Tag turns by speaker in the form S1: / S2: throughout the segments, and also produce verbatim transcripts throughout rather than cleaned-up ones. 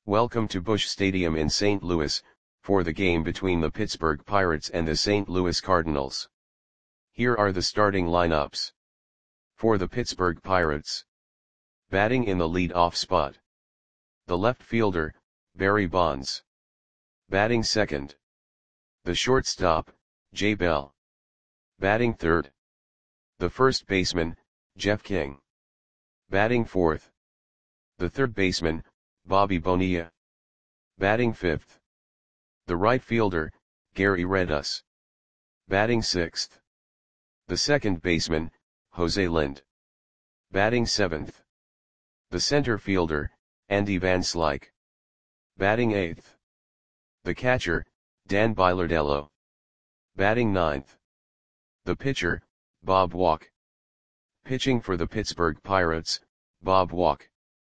S1: Welcome to Busch Stadium in Saint Louis, for the game between the Pittsburgh Pirates and the Saint Louis Cardinals. Here are the starting lineups. For the Pittsburgh Pirates. Batting in the lead-off spot. The left fielder, Barry Bonds. Batting second. The shortstop, Jay Bell. Batting third. The first baseman, Jeff King. Batting fourth. The third baseman, Bobby Bonilla. Batting fifth. The right fielder, Gary Redus. Batting sixth. The second baseman, Jose Lind. Batting seventh. The center fielder, Andy Van Slyke. Batting eighth. The catcher, Dan Bilardello. Batting ninth. The pitcher, Bob Walk. Pitching for the Pittsburgh Pirates, Bob Walk.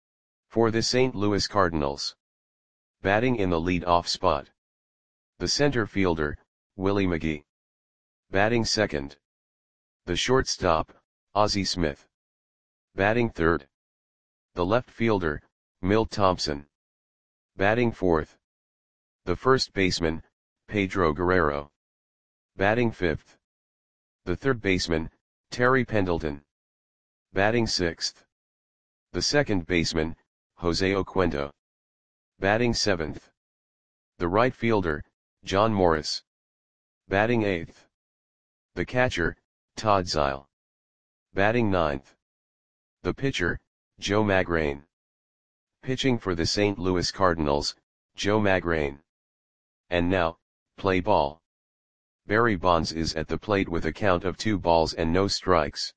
S1: For the Saint Louis Cardinals. Batting in the lead-off spot. The center fielder, Willie McGee. Batting second. The shortstop, Ozzie Smith. Batting third. The left fielder, Milt Thompson. Batting fourth. The first baseman, Pedro Guerrero. Batting fifth. The third baseman, Terry Pendleton. Batting sixth. The second baseman, Jose Oquendo. Batting seventh. The right fielder, John Morris. Batting eighth. The catcher, Todd Zeile. Batting ninth. The pitcher, Joe Magrane. Pitching for the Saint Louis Cardinals, Joe Magrane. And now, play ball. Barry Bonds is at the plate with a count of two balls and no strikes.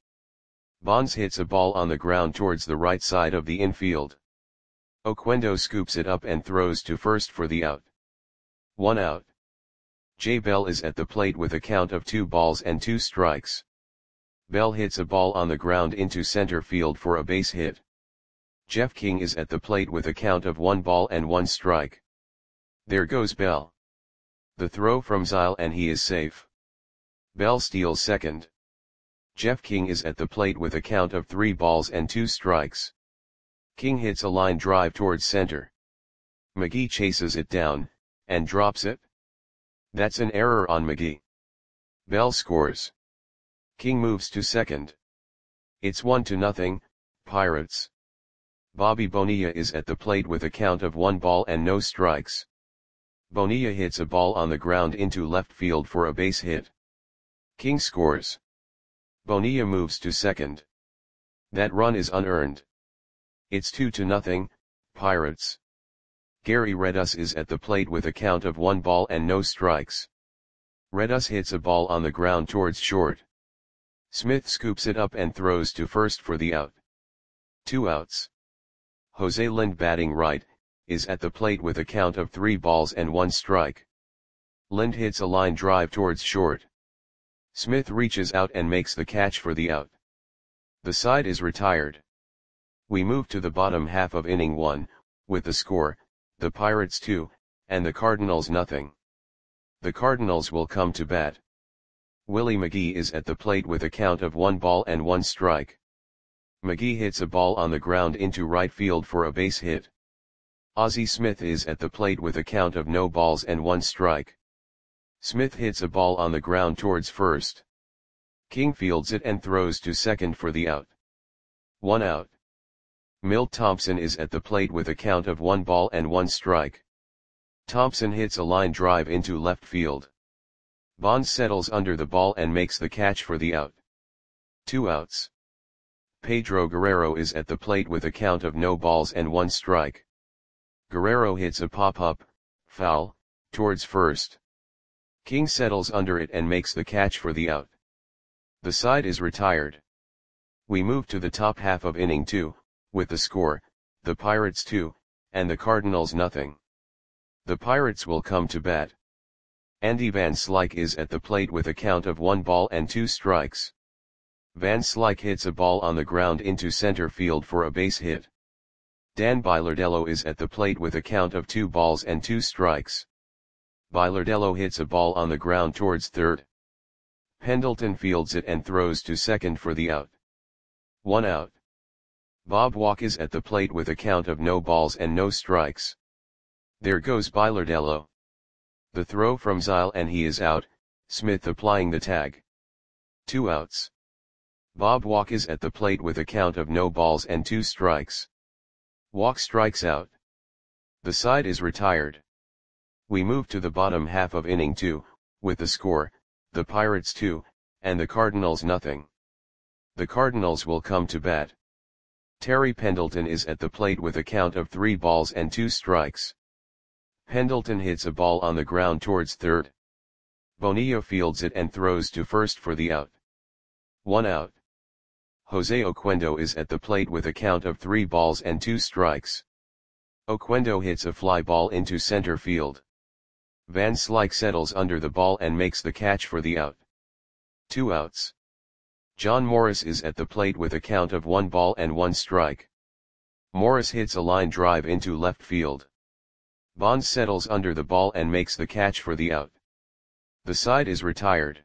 S1: Bonds hits a ball on the ground towards the right side of the infield. Oquendo scoops it up and throws to first for the out. One out. Jay Bell is at the plate with a count of two balls and two strikes. Bell hits a ball on the ground into center field for a base hit. Jeff King is at the plate with a count of one ball and one strike. There goes Bell. The throw from Zeile and he is safe. Bell steals second. Jeff King is at the plate with a count of three balls and two strikes. King hits a line drive towards center. McGee chases it down, and drops it. That's an error on McGee. Bell scores. King moves to second. It's one to nothing, Pirates. Bobby Bonilla is at the plate with a count of one ball and no strikes. Bonilla hits a ball on the ground into left field for a base hit. King scores. Bonilla moves to second. That run is unearned. It's two to nothing, Pirates. Gary Redus is at the plate with a count of one ball and no strikes. Redus hits a ball on the ground towards short. Smith scoops it up and throws to first for the out. Two outs. Jose Lind, batting right, is at the plate with a count of three balls and one strike. Lind hits a line drive towards short. Smith reaches out and makes the catch for the out. The side is retired. We move to the bottom half of inning one, with the score, the Pirates two, and the Cardinals nothing. The Cardinals will come to bat. Willie McGee is at the plate with a count of one ball and one strike. McGee hits a ball on the ground into right field for a base hit. Ozzie Smith is at the plate with a count of no balls and one strike. Smith hits a ball on the ground towards first. King fields it and throws to second for the out. One out. Milt Thompson is at the plate with a count of one ball and one strike. Thompson hits a line drive into left field. Bonds settles under the ball and makes the catch for the out. Two outs. Pedro Guerrero is at the plate with a count of no balls and one strike. Guerrero hits a pop-up, foul, towards first. King settles under it and makes the catch for the out. The side is retired. We move to the top half of inning two, with the score, the Pirates two, and the Cardinals nothing. The Pirates will come to bat. Andy Van Slyke is at the plate with a count of one ball and two strikes. Van Slyke hits a ball on the ground into center field for a base hit. Dan Bilardello is at the plate with a count of two balls and two strikes. Bilardello hits a ball on the ground towards third. Pendleton fields it and throws to second for the out. One out. Bob Walk is at the plate with a count of no balls and no strikes. There goes Bilardello. The throw from Zile and he is out, Smith applying the tag. Two outs. Bob Walk is at the plate with a count of no balls and two strikes. Walk strikes out. The side is retired. We move to the bottom half of inning two, with the score, the Pirates two, and the Cardinals nothing. The Cardinals will come to bat. Terry Pendleton is at the plate with a count of three balls and two strikes. Pendleton hits a ball on the ground towards third. Bonilla fields it and throws to first for the out. One out. Jose Oquendo is at the plate with a count of three balls and two strikes. Oquendo hits a fly ball into center field. Van Slyke settles under the ball and makes the catch for the out. Two outs. John Morris is at the plate with a count of one ball and one strike. Morris hits a line drive into left field. Bonds settles under the ball and makes the catch for the out. The side is retired.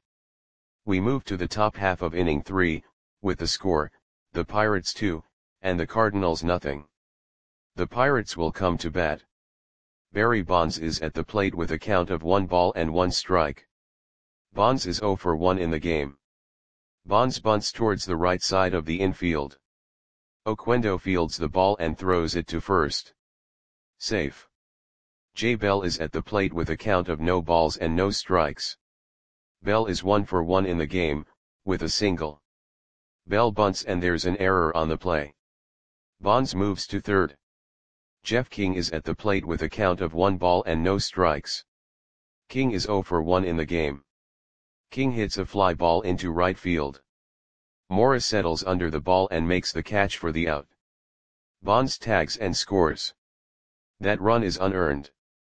S1: We move to the top half of inning three, with the score, the Pirates two, and the Cardinals nothing. The Pirates will come to bat. Barry Bonds is at the plate with a count of one ball and one strike. Bonds is oh for one in the game. Bonds bunts towards the right side of the infield. Oquendo fields the ball and throws it to first. Safe. Jay Bell is at the plate with a count of no balls and no strikes. Bell is one for one in the game, with a single. Bell bunts and there's an error on the play. Bonds moves to third. Jeff King is at the plate with a count of one ball and no strikes. King is oh for one in the game. King hits a fly ball into right field. Morris settles under the ball and makes the catch for the out. Bonds tags and scores. That run is unearned.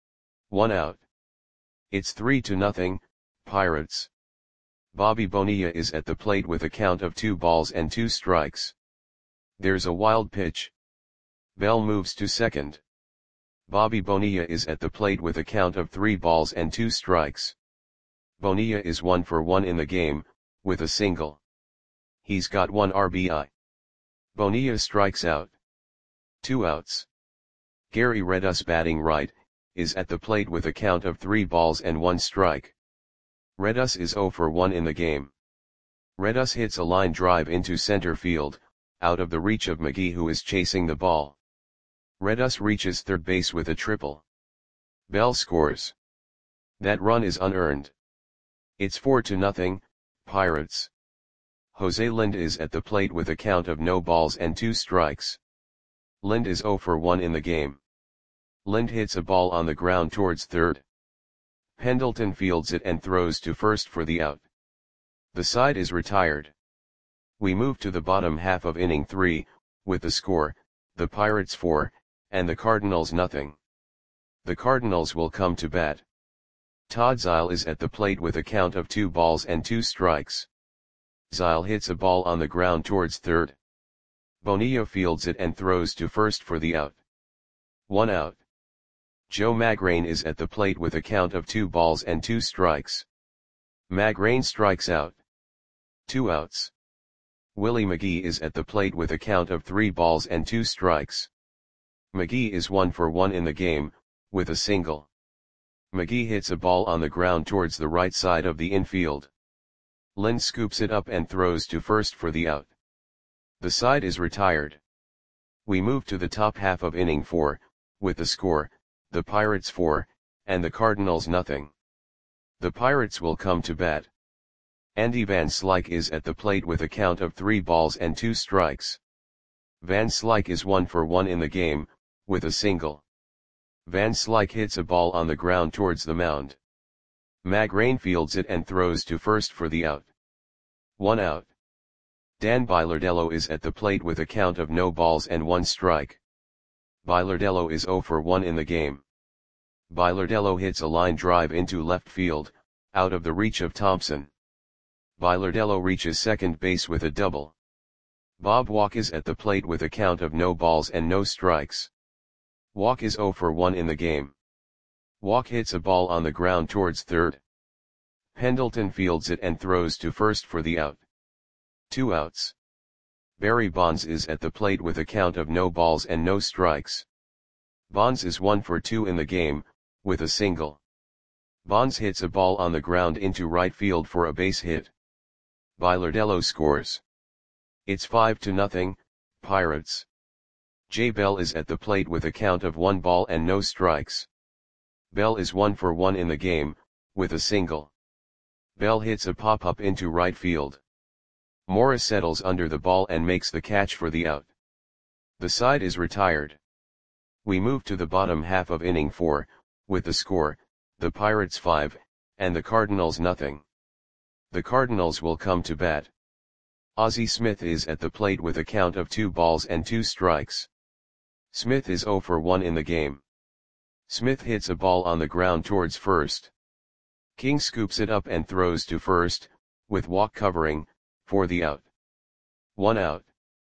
S1: One out. It's three to nothing, Pirates. Bobby Bonilla is at the plate with a count of two balls and two strikes. There's a wild pitch. Bell moves to second. Bobby Bonilla is at the plate with a count of three balls and two strikes. Bonilla is one for one in the game, with a single. He's got one R B I. Bonilla strikes out. Two outs. Gary Redus, batting right, is at the plate with a count of three balls and one strike. Redus is oh for one in the game. Redus hits a line drive into center field, out of the reach of McGee, who is chasing the ball. Redus reaches third base with a triple. Bell scores. That run is unearned. It's four to nothing, Pirates. Jose Lind is at the plate with a count of no balls and two strikes. Lind is oh for one in the game. Lind hits a ball on the ground towards third. Pendleton fields it and throws to first for the out. The side is retired. We move to the bottom half of inning three, with the score, the Pirates four, and the Cardinals nothing. The Cardinals will come to bat. Todd Zile is at the plate with a count of two balls and two strikes. Zile hits a ball on the ground towards third. Bonilla fields it and throws to first for the out. One out. Joe Magrane is at the plate with a count of two balls and two strikes. Magrane strikes out. Two outs. Willie McGee is at the plate with a count of three balls and two strikes. McGee is one for one in the game, with a single. McGee hits a ball on the ground towards the right side of the infield. Lind scoops it up and throws to first for the out. The side is retired. We move to the top half of inning four, with the score, the Pirates four, and the Cardinals nothing. The Pirates will come to bat. Andy Van Slyke is at the plate with a count of three balls and two strikes. Van Slyke is one for one in the game, with a single. Van Slyke hits a ball on the ground towards the mound. Magrane fields it and throws to first for the out. One out. Dan Bilardello is at the plate with a count of no balls and one strike. Bilardello is oh for one in the game. Bilardello hits a line drive into left field, out of the reach of Thompson. Bilardello reaches second base with a double. Bob Walk is at the plate with a count of no balls and no strikes. Walk is oh for one in the game. Walk hits a ball on the ground towards third. Pendleton fields it and throws to first for the out. Two outs. Barry Bonds is at the plate with a count of no balls and no strikes. Bonds is one for two in the game, with a single. Bonds hits a ball on the ground into right field for a base hit. Bilardello scores. It's five to nothing, Pirates. J. Bell is at the plate with a count of one ball and no strikes. Bell is one for one in the game, with a single. Bell hits a pop-up into right field. Morris settles under the ball and makes the catch for the out. The side is retired. We move to the bottom half of inning four, with the score, the Pirates five, and the Cardinals nothing. The Cardinals will come to bat. Ozzie Smith is at the plate with a count of two balls and two strikes. Smith is zero for one in the game. Smith hits a ball on the ground towards first. King scoops it up and throws to first, with walk covering, for the out. One out.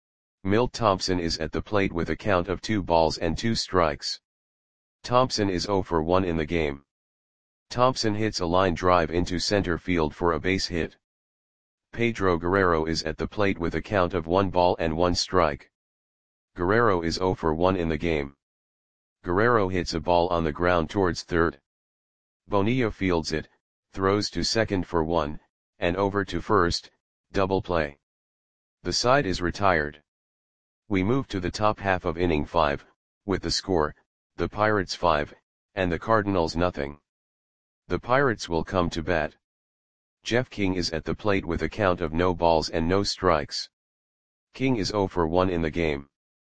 S1: Milt Thompson is at the plate with a count of two balls and two strikes. Thompson is zero for one in the game. Thompson hits a line drive into center field for a base hit. Pedro Guerrero is at the plate with a count of one ball and one strike. Guerrero is zero for one in the game. Guerrero hits a ball on the ground towards third. Bonilla fields it, throws to second for one, and over to first, double play. The side is retired. We move to the top half of inning five, with the score, the Pirates five, and the Cardinals nothing. The Pirates will come to bat. Jeff King is at the plate with a count of no balls and no strikes. King is zero for one in the game.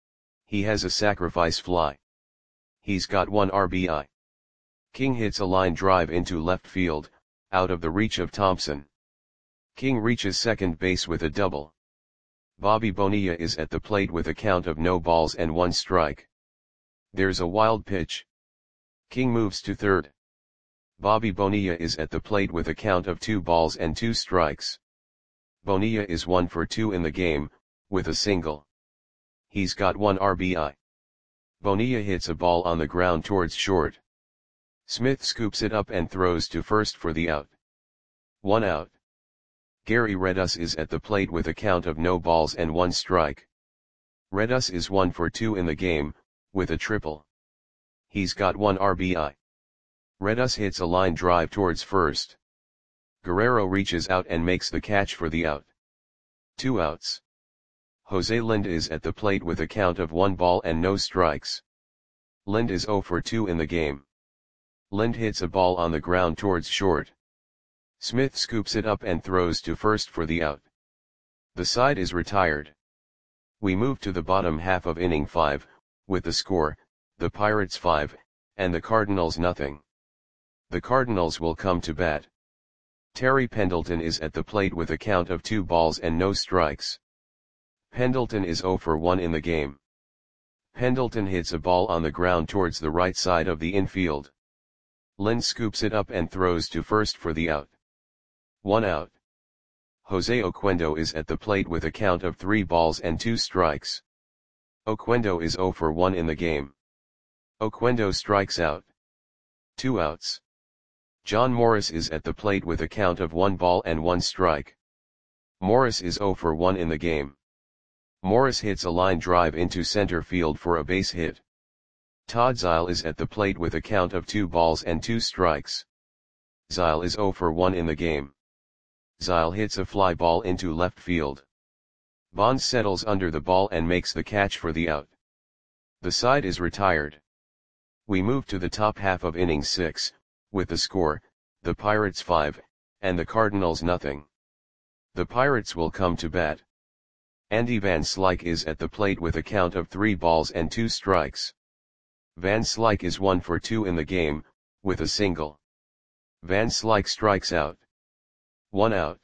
S1: He has a sacrifice fly. He's got one R B I. King hits a line drive into left field, out of the reach of Thompson. King reaches second base with a double. Bobby Bonilla is at the plate with a count of no balls and one strike. There's a wild pitch. King moves to third. Bobby Bonilla is at the plate with a count of two balls and two strikes. Bonilla is one for two in the game, with a single. He's got one R B I. Bonilla hits a ball on the ground towards short. Smith scoops it up and throws to first for the out. One out. Gary Redus is at the plate with a count of no balls and one strike. Redus is one for two in the game, with a triple. He's got one R B I. Redus hits a line drive towards first. Guerrero reaches out and makes the catch for the out. Two outs. Jose Lind is at the plate with a count of one ball and no strikes. Lind is zero for two in the game. Lind hits a ball on the ground towards short. Smith scoops it up and throws to first for the out. The side is retired. We move to the bottom half of inning five, with the score, the Pirates five, and the Cardinals nothing. The Cardinals will come to bat. Terry Pendleton is at the plate with a count of two balls and no strikes. Pendleton is zero for one in the game. Pendleton hits a ball on the ground towards the right side of the infield. Lind scoops it up and throws to first for the out. One out. Jose Oquendo is at the plate with a count of three balls and two strikes. Oquendo is zero for one in the game. Oquendo strikes out. Two outs. John Morris is at the plate with a count of one ball and one strike. Morris is zero for one in the game. Morris hits a line drive into center field for a base hit. Todd Zeile is at the plate with a count of two balls and two strikes. Zeile is zero for one in the game. Zeile hits a fly ball into left field. Bonds settles under the ball and makes the catch for the out. The side is retired. We move to the top half of inning six, with the score, the Pirates five, and the Cardinals nothing. The Pirates will come to bat. Andy Van Slyke is at the plate with a count of three balls and two strikes. Van Slyke is one for two in the game, with a single. Van Slyke strikes out. One out.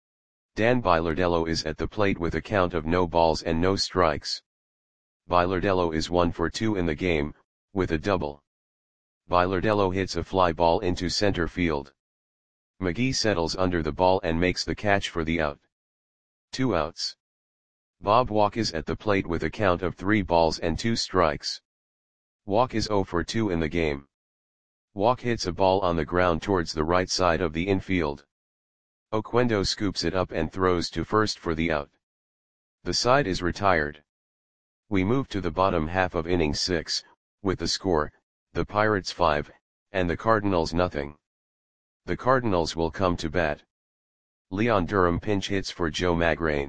S1: Dan Bilardello is at the plate with a count of no balls and no strikes. Bilardello is one for two in the game, with a double. Bilardello hits a fly ball into center field. McGee settles under the ball and makes the catch for the out. Two outs. Bob Walk is at the plate with a count of three balls and two strikes. Walk is zero for two in the game. Walk hits a ball on the ground towards the right side of the infield. Oquendo scoops it up and throws to first for the out. The side is retired. We move to the bottom half of inning six, with the score, the Pirates five, and the Cardinals nothing. The Cardinals will come to bat. Leon Durham pinch hits for Joe Magrane.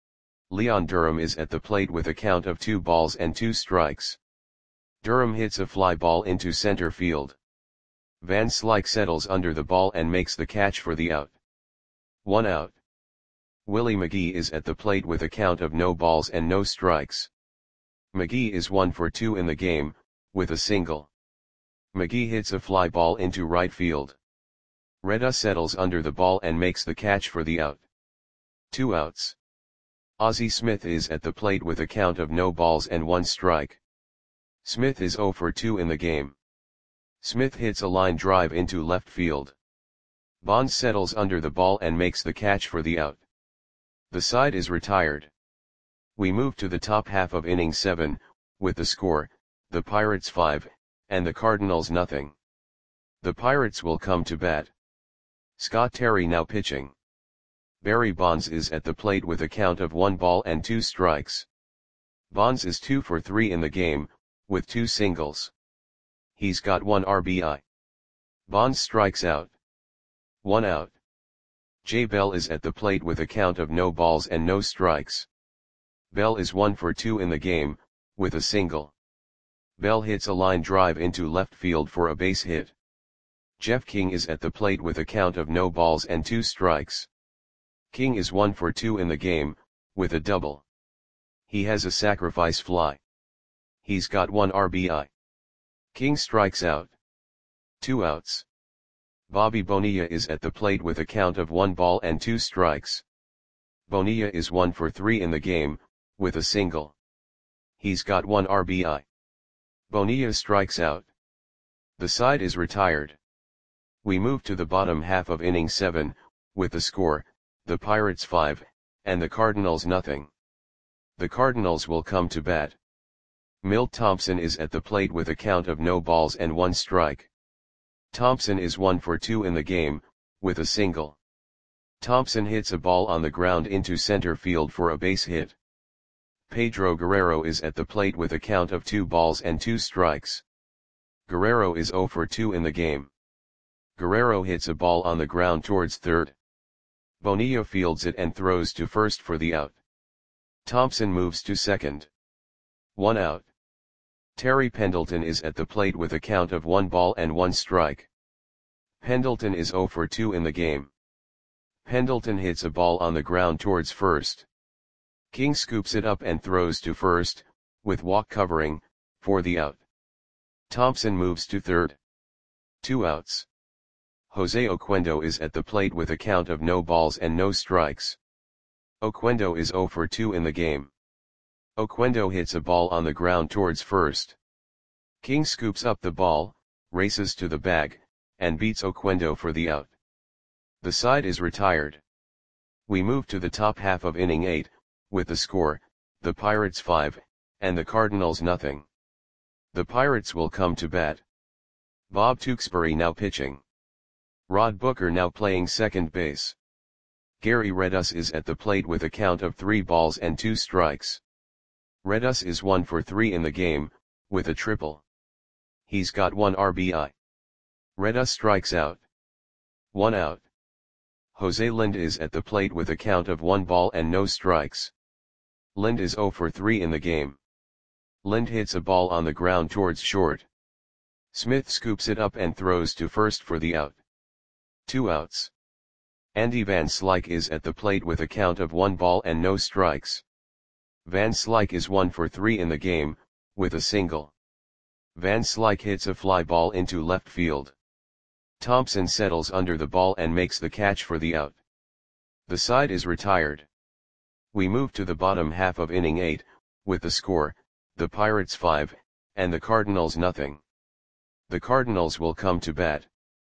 S1: Leon Durham is at the plate with a count of two balls and two strikes. Durham hits a fly ball into center field. Van Slyke settles under the ball and makes the catch for the out. One out. Willie McGee is at the plate with a count of no balls and no strikes. McGee is one for two in the game, with a single. McGee hits a fly ball into right field. Reda settles under the ball and makes the catch for the out. Two outs. Ozzie Smith is at the plate with a count of no balls and one strike. Smith is zero for two in the game. Smith hits a line drive into left field. Bonds settles under the ball and makes the catch for the out. The side is retired. We move to the top half of inning seven, with the score, the Pirates five, and the Cardinals nothing. The Pirates will come to bat. Scott Terry now pitching. Barry Bonds is at the plate with a count of one ball and two strikes. Bonds is two for three in the game, with two singles. He's got one R B I. Bonds strikes out. One out. Jay Bell is at the plate with a count of no balls and no strikes. Bell is one for two in the game, with a single. Bell hits a line drive into left field for a base hit. Jeff King is at the plate with a count of no balls and two strikes. King is one for two in the game, with a double. He has a sacrifice fly. He's got one R B I. King strikes out. Two outs. Bobby Bonilla is at the plate with a count of one ball and two strikes. Bonilla is one for three in the game, with a single. He's got one R B I. Bonilla strikes out. The side is retired. We move to the bottom half of inning seven, with the score, the Pirates five, and the Cardinals nothing. The Cardinals will come to bat. Milt Thompson is at the plate with a count of no balls and one strike. Thompson is one for two in the game, with a single. Thompson hits a ball on the ground into center field for a base hit. Pedro Guerrero is at the plate with a count of two balls and two strikes. Guerrero is zero for two in the game. Guerrero hits a ball on the ground towards third. Bonilla fields it and throws to first for the out. Thompson moves to second. One out. Terry Pendleton is at the plate with a count of one ball and one strike. Pendleton is zero for two in the game. Pendleton hits a ball on the ground towards first. King scoops it up and throws to first, with walk covering, for the out. Thompson moves to third. Two outs. Jose Oquendo is at the plate with a count of no balls and no strikes. Oquendo is zero for two in the game. Oquendo hits a ball on the ground towards first. King scoops up the ball, races to the bag, and beats Oquendo for the out. The side is retired. We move to the top half of inning eight, with the score, the Pirates five, and the Cardinals nothing. The Pirates will come to bat. Bob Tewksbury now pitching. Rod Booker now playing second base. Gary Redus is at the plate with a count of three balls and two strikes. Redus is one for three in the game, with a triple. He's got one R B I. Redus strikes out. One out. Jose Lind is at the plate with a count of one ball and no strikes. Lind is zero for three in the game. Lind hits a ball on the ground towards short. Smith scoops it up and throws to first for the out. Two outs. Andy Van Slyke is at the plate with a count of one ball and no strikes. Van Slyke is one for three in the game, with a single. Van Slyke hits a fly ball into left field. Thompson settles under the ball and makes the catch for the out. The side is retired. We move to the bottom half of inning eight, with the score, the Pirates five, and the Cardinals nothing. The Cardinals will come to bat.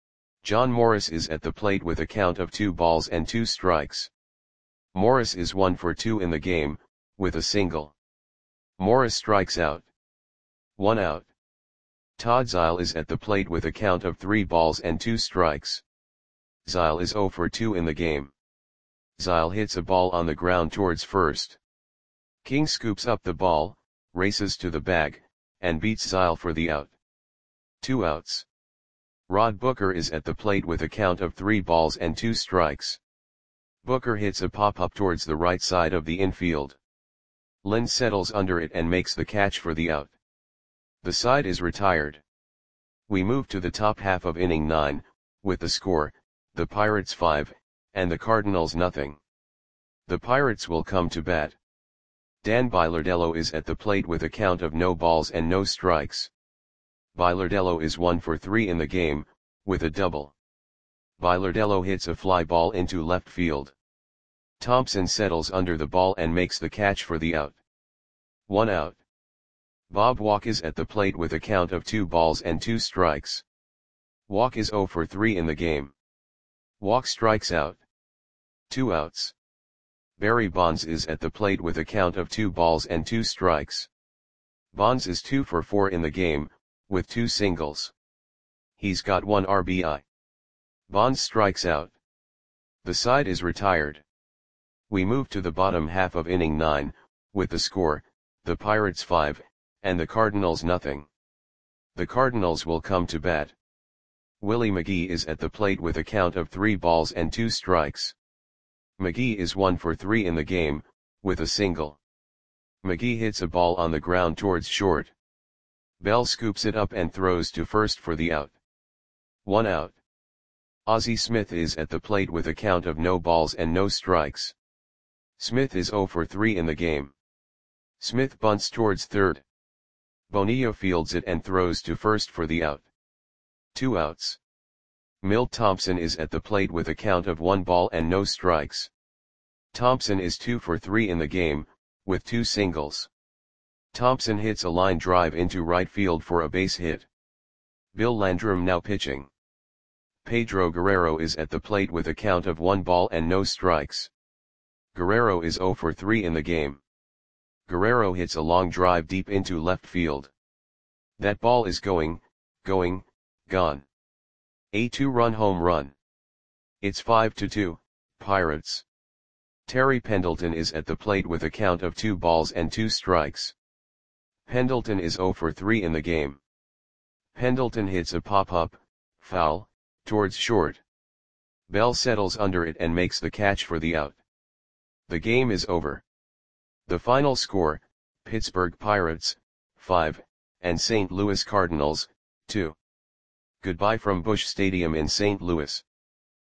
S1: John Morris is at the plate with a count of two balls and two strikes. Morris is one for two in the game, with a single. Morris strikes out. One out. Todd Zile is at the plate with a count of three balls and two strikes. Zile is zero for two in the game. Zile hits a ball on the ground towards first. King scoops up the ball, races to the bag, and beats Zile for the out. Two outs. Rod Booker is at the plate with a count of three balls and two strikes. Booker hits a pop-up towards the right side of the infield. Lynn settles under it and makes the catch for the out. The side is retired. We move to the top half of inning nine, with the score, the Pirates five, and the Cardinals nothing. The Pirates will come to bat. Dan Bilardello is at the plate with a count of no balls and no strikes. Bilardello is one for three in the game, with a double. Bilardello hits a fly ball into left field. Thompson settles under the ball and makes the catch for the out. One out. Bob Walk is at the plate with a count of two balls and two strikes. Walk is zero for three in the game. Walk strikes out. Two outs. Barry Bonds is at the plate with a count of two balls and two strikes. Bonds is two for four in the game, with two singles. He's got one R B I. Bonds strikes out. The side is retired. We move to the bottom half of inning nine, with the score, the Pirates five, and the Cardinals nothing. The Cardinals will come to bat. Willie McGee is at the plate with a count of three balls and two strikes. McGee is one for three in the game, with a single. McGee hits a ball on the ground towards short. Bell scoops it up and throws to first for the out. One out. Ozzie Smith is at the plate with a count of no balls and no strikes. Smith is zero for three in the game. Smith bunts towards third. Bonilla fields it and throws to first for the out. Two outs. Milt Thompson is at the plate with a count of one ball and no strikes. Thompson is two for three in the game, with two singles. Thompson hits a line drive into right field for a base hit. Bill Landrum now pitching. Pedro Guerrero is at the plate with a count of one ball and no strikes. Guerrero is zero for three in the game. Guerrero hits a long drive deep into left field. That ball is going, going, gone. A two-run home run. It's five to two, Pirates. Terry Pendleton is at the plate with a count of two balls and two strikes. Pendleton is zero for three in the game. Pendleton hits a pop-up, foul, towards short. Bell settles under it and makes the catch for the out. The game is over. The final score, Pittsburgh Pirates, five, and Saint Louis Cardinals, two. Goodbye from Busch Stadium in Saint Louis.